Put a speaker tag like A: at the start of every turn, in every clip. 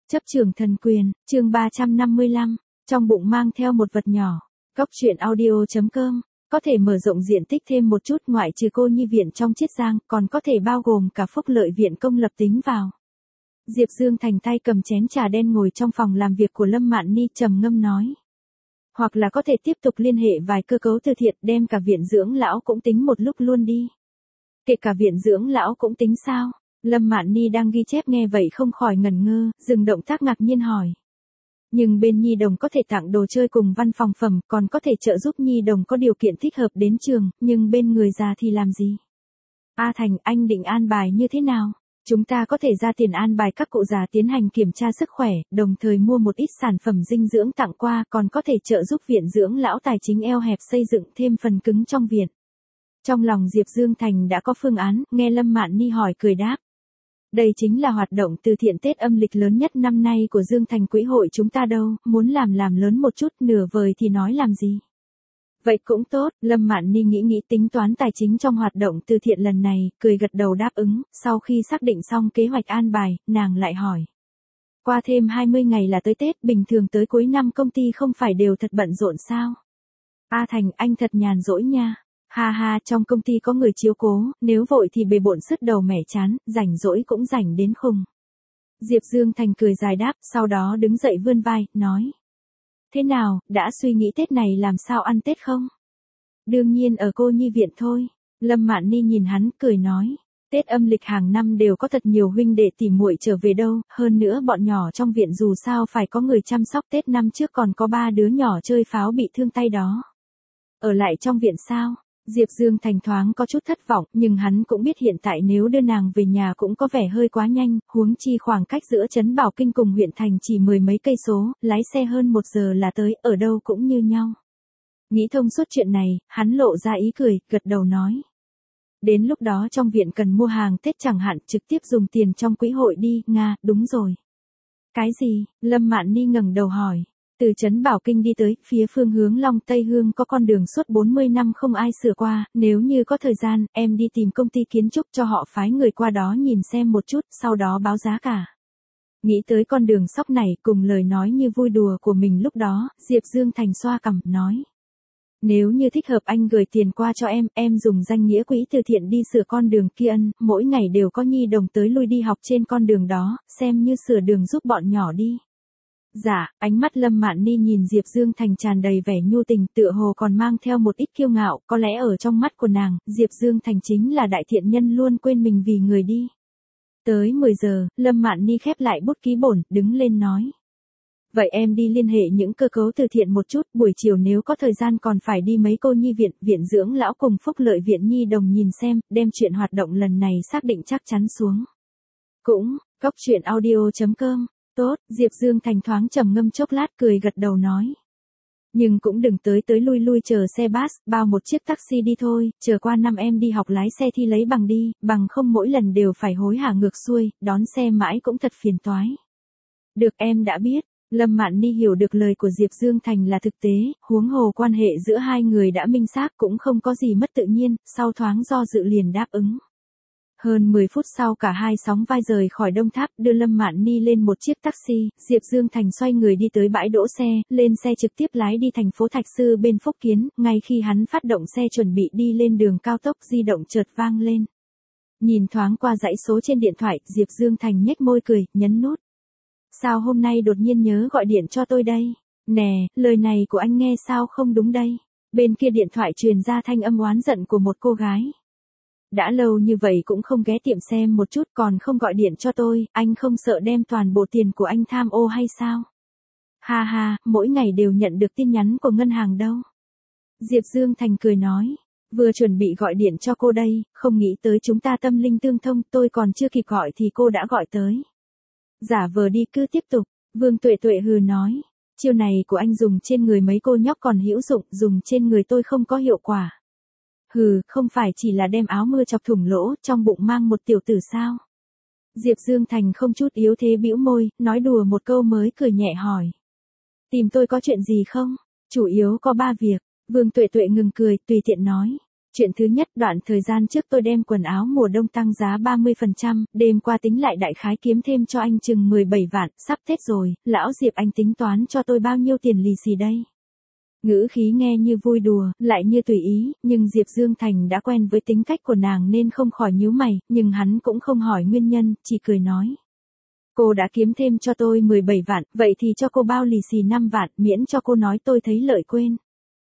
A: Chấp trường thần quyền, chương 355, trong bụng mang theo một vật nhỏ. Góc truyện audio.com, có thể mở rộng diện tích thêm một chút ngoại trừ cô nhi viện trong Chiết Giang, còn có thể bao gồm cả phúc lợi viện công lập tính vào. Diệp Dương Thành tay cầm chén trà đen ngồi trong phòng làm việc của Lâm Mạn Ni trầm ngâm nói. Hoặc là có thể tiếp tục liên hệ vài cơ cấu từ thiện đem cả viện dưỡng lão cũng tính một lúc luôn đi. Kể cả viện dưỡng lão cũng tính sao? Lâm Mạn Ni đang ghi chép nghe vậy không khỏi ngẩn ngơ, dừng động tác ngạc nhiên hỏi. Nhưng bên nhi đồng có thể tặng đồ chơi cùng văn phòng phẩm, còn có thể trợ giúp nhi đồng có điều kiện thích hợp đến trường, nhưng bên người già thì làm gì? A Thành, anh định an bài như thế nào? Chúng ta có thể ra tiền an bài các cụ già tiến hành kiểm tra sức khỏe, đồng thời mua một ít sản phẩm dinh dưỡng tặng qua, còn có thể trợ giúp viện dưỡng lão tài chính eo hẹp xây dựng thêm phần cứng trong viện. Trong lòng Diệp Dương Thành đã có phương án, nghe Lâm Mạn Ni hỏi cười đáp. Đây chính là hoạt động từ thiện Tết âm lịch lớn nhất năm nay của Dương Thành Quỹ hội chúng ta đâu, muốn làm lớn một chút, nửa vời thì nói làm gì. Vậy cũng tốt, Lâm Mạn Ni nghĩ tính toán tài chính trong hoạt động từ thiện lần này, cười gật đầu đáp ứng, sau khi xác định xong kế hoạch an bài, nàng lại hỏi. Qua thêm 20 ngày là tới Tết, bình thường tới cuối năm công ty không phải đều thật bận rộn sao? A Thành, anh thật nhàn rỗi nha. Ha ha, trong công ty có người chiếu cố, nếu vội thì bề bộn sứt đầu mẻ chán, rảnh rỗi cũng rảnh đến khùng. Diệp Dương Thành cười dài đáp, sau đó đứng dậy vươn vai, nói. Thế nào, đã suy nghĩ Tết này làm sao ăn Tết không? Đương nhiên ở cô nhi viện thôi. Lâm Mạn Ni nhìn hắn, cười nói. Tết âm lịch hàng năm đều có thật nhiều huynh đệ tỉ muội trở về đâu, hơn nữa bọn nhỏ trong viện dù sao phải có người chăm sóc. Tết năm trước còn có 3 đứa nhỏ chơi pháo bị thương tay đó. Ở lại trong viện sao? Diệp Dương Thành thoáng có chút thất vọng, nhưng hắn cũng biết hiện tại nếu đưa nàng về nhà cũng có vẻ hơi quá nhanh, huống chi khoảng cách giữa trấn Bảo Kinh cùng huyện thành chỉ 10 mấy cây số, lái xe hơn 1 giờ là tới, ở đâu cũng như nhau. Nghĩ thông suốt chuyện này, hắn lộ ra ý cười, gật đầu nói. Đến lúc đó trong viện cần mua hàng Tết chẳng hạn, trực tiếp dùng tiền trong quỹ hội đi, Nga, đúng rồi. Cái gì? Lâm Mạn Ni ngẩng đầu hỏi. Từ trấn Bảo Kinh đi tới, phía phương hướng Long Tây Hương có con đường suốt 40 năm không ai sửa qua, nếu như có thời gian, em đi tìm công ty kiến trúc cho họ phái người qua đó nhìn xem một chút, sau đó báo giá cả. Nghĩ tới con đường sóc này, cùng lời nói như vui đùa của mình lúc đó, Diệp Dương Thành xoa cằm, nói. Nếu như thích hợp anh gửi tiền qua cho em dùng danh nghĩa quỹ từ thiện đi sửa con đường kia mỗi ngày đều có nhi đồng tới lui đi học trên con đường đó, xem như sửa đường giúp bọn nhỏ đi. Dạ, ánh mắt Lâm Mạn Ni nhìn Diệp Dương Thành tràn đầy vẻ nhu tình, tựa hồ còn mang theo một ít kiêu ngạo, có lẽ ở trong mắt của nàng, Diệp Dương Thành chính là đại thiện nhân luôn quên mình vì người đi. Tới 10 giờ, Lâm Mạn Ni khép lại bút ký bổn, đứng lên nói. Vậy em đi liên hệ những cơ cấu từ thiện một chút, buổi chiều nếu có thời gian còn phải đi mấy cô nhi viện, viện dưỡng lão cùng phúc lợi viện nhi đồng nhìn xem, đem chuyện hoạt động lần này xác định chắc chắn xuống. Cũng, góc truyện audio.com. Tốt, Diệp Dương Thành thoáng trầm ngâm chốc lát cười gật đầu nói. Nhưng cũng đừng tới lui chờ xe bus, bao một chiếc taxi đi thôi, chờ qua năm em đi học lái xe thi lấy bằng đi, bằng không mỗi lần đều phải hối hả ngược xuôi, đón xe mãi cũng thật phiền toái. Được em đã biết, Lâm Mạn Ni hiểu được lời của Diệp Dương Thành là thực tế, huống hồ quan hệ giữa hai người đã minh xác cũng không có gì mất tự nhiên, sau thoáng do dự liền đáp ứng. Hơn 10 phút sau cả hai sóng vai rời khỏi Đông Tháp, đưa Lâm Mạn Ni lên một chiếc taxi, Diệp Dương Thành xoay người đi tới bãi đỗ xe, lên xe trực tiếp lái đi thành phố Thạch Sư bên Phúc Kiến, ngay khi hắn phát động xe chuẩn bị đi lên đường cao tốc di động chợt vang lên. Nhìn thoáng qua dãy số trên điện thoại, Diệp Dương Thành nhếch môi cười, nhấn nút. Sao hôm nay đột nhiên nhớ gọi điện cho tôi đây? Nè, lời này của anh nghe sao không đúng đây? Bên kia điện thoại truyền ra thanh âm oán giận của một cô gái. Đã lâu như vậy cũng không ghé tiệm xem một chút còn không gọi điện cho tôi, anh không sợ đem toàn bộ tiền của anh tham ô hay sao? Ha ha, mỗi ngày đều nhận được tin nhắn của ngân hàng đâu. Diệp Dương Thành cười nói, vừa chuẩn bị gọi điện cho cô đây, không nghĩ tới chúng ta tâm linh tương thông, tôi còn chưa kịp gọi thì cô đã gọi tới. Giả vờ đi cứ tiếp tục, Vương Tuệ Tuệ hừ nói, chiêu này của anh dùng trên người mấy cô nhóc còn hữu dụng, dùng trên người tôi không có hiệu quả. Hừ, không phải chỉ là đem áo mưa chọc thủng lỗ, trong bụng mang một tiểu tử sao? Diệp Dương Thành không chút yếu thế bĩu môi, nói đùa một câu mới cười nhẹ hỏi. Tìm tôi có chuyện gì không? Chủ yếu có 3 việc, Vương Tuệ Tuệ ngừng cười, tùy tiện nói. Chuyện thứ nhất, đoạn thời gian trước tôi đem quần áo mùa đông tăng giá 30%, đêm qua tính lại đại khái kiếm thêm cho anh chừng 17 vạn, sắp Tết rồi, lão Diệp anh tính toán cho tôi bao nhiêu tiền lì xì đây? Ngữ khí nghe như vui đùa, lại như tùy ý, nhưng Diệp Dương Thành đã quen với tính cách của nàng nên không khỏi nhíu mày, nhưng hắn cũng không hỏi nguyên nhân, chỉ cười nói. Cô đã kiếm thêm cho tôi 17 vạn, vậy thì cho cô bao lì xì 5 vạn, miễn cho cô nói tôi thấy lợi quên.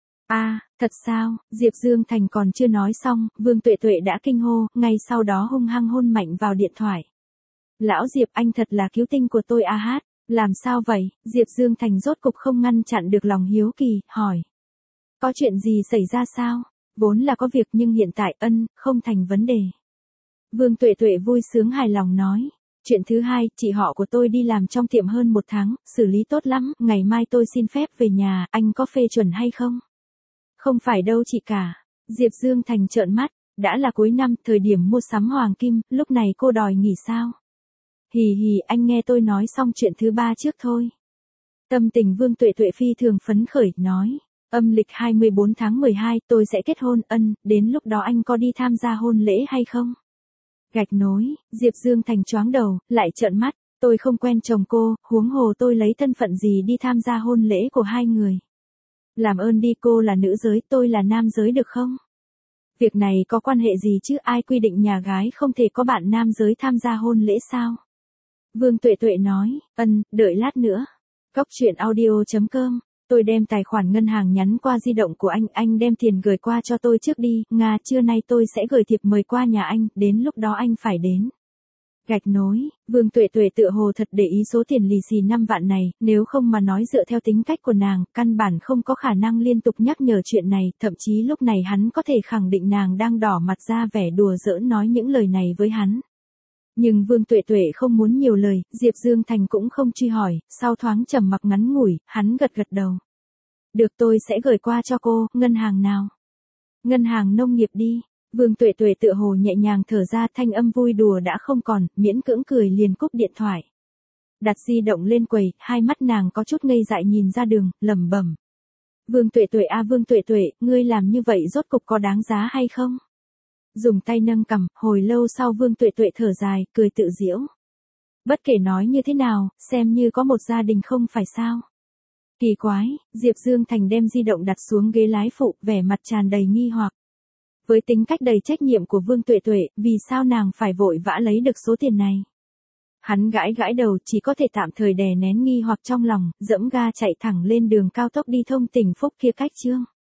A: À, thật sao? Diệp Dương Thành còn chưa nói xong, Vương Tuệ Tuệ đã kinh hô, ngay sau đó hung hăng hôn mạnh vào điện thoại. Lão Diệp anh thật là cứu tinh của tôi a hát. Làm sao vậy? Diệp Dương Thành rốt cục không ngăn chặn được lòng hiếu kỳ, hỏi. Có chuyện gì xảy ra sao? Vốn là có việc nhưng hiện tại không thành vấn đề. Vương Tuệ Tuệ vui sướng hài lòng nói. Chuyện thứ hai, chị họ của tôi đi làm trong tiệm hơn 1 tháng, xử lý tốt lắm, ngày mai tôi xin phép về nhà, anh có phê chuẩn hay không? Không phải đâu chị cả. Diệp Dương Thành trợn mắt, đã là cuối năm, thời điểm mua sắm hoàng kim, lúc này cô đòi nghỉ sao? Hì hì, anh nghe tôi nói xong chuyện thứ 3 trước thôi. Tâm tình Vương Tuệ Tuệ phi thường phấn khởi, nói. Âm lịch 24 tháng 12 tôi sẽ kết hôn, đến lúc đó anh có đi tham gia hôn lễ hay không? Gạch nối, Diệp Dương Thành choáng đầu, lại trợn mắt, tôi không quen chồng cô, huống hồ tôi lấy thân phận gì đi tham gia hôn lễ của hai người. Làm ơn đi, cô là nữ giới, tôi là nam giới được không? Việc này có quan hệ gì chứ, ai quy định nhà gái không thể có bạn nam giới tham gia hôn lễ sao? Vương Tuệ Tuệ nói, đợi lát nữa. Cóc truyện audio.com, tôi đem tài khoản ngân hàng nhắn qua di động của anh đem tiền gửi qua cho tôi trước đi, trưa nay tôi sẽ gửi thiệp mời qua nhà anh, đến lúc đó anh phải đến. Gạch nối, Vương Tuệ Tuệ tựa hồ thật để ý số tiền lì xì 5 vạn này, nếu không mà nói dựa theo tính cách của nàng, căn bản không có khả năng liên tục nhắc nhở chuyện này, thậm chí lúc này hắn có thể khẳng định nàng đang đỏ mặt ra vẻ đùa giỡn nói những lời này với hắn. Nhưng Vương Tuệ Tuệ không muốn nhiều lời, Diệp Dương Thành cũng không truy hỏi, sau thoáng trầm mặc ngắn ngủi, hắn gật gật đầu. Được, tôi sẽ gửi qua cho cô, ngân hàng nào? Ngân hàng nông nghiệp đi. Vương Tuệ Tuệ tựa hồ nhẹ nhàng thở ra, thanh âm vui đùa đã không còn, miễn cưỡng cười liền cúp điện thoại. Đặt di động lên quầy, hai mắt nàng có chút ngây dại nhìn ra đường, lẩm bẩm. Vương Tuệ Tuệ à, Vương Tuệ Tuệ, ngươi làm như vậy rốt cục có đáng giá hay không? Dùng tay nâng cằm, hồi lâu sau Vương Tuệ Tuệ thở dài, cười tự giễu. Bất kể nói như thế nào, xem như có một gia đình không phải sao? Kỳ quái, Diệp Dương Thành đem di động đặt xuống ghế lái phụ, vẻ mặt tràn đầy nghi hoặc. Với tính cách đầy trách nhiệm của Vương Tuệ Tuệ, vì sao nàng phải vội vã lấy được số tiền này? Hắn gãi gãi đầu, chỉ có thể tạm thời đè nén nghi hoặc trong lòng, dẫm ga chạy thẳng lên đường cao tốc đi thông tỉnh Phúc kia cách Chương.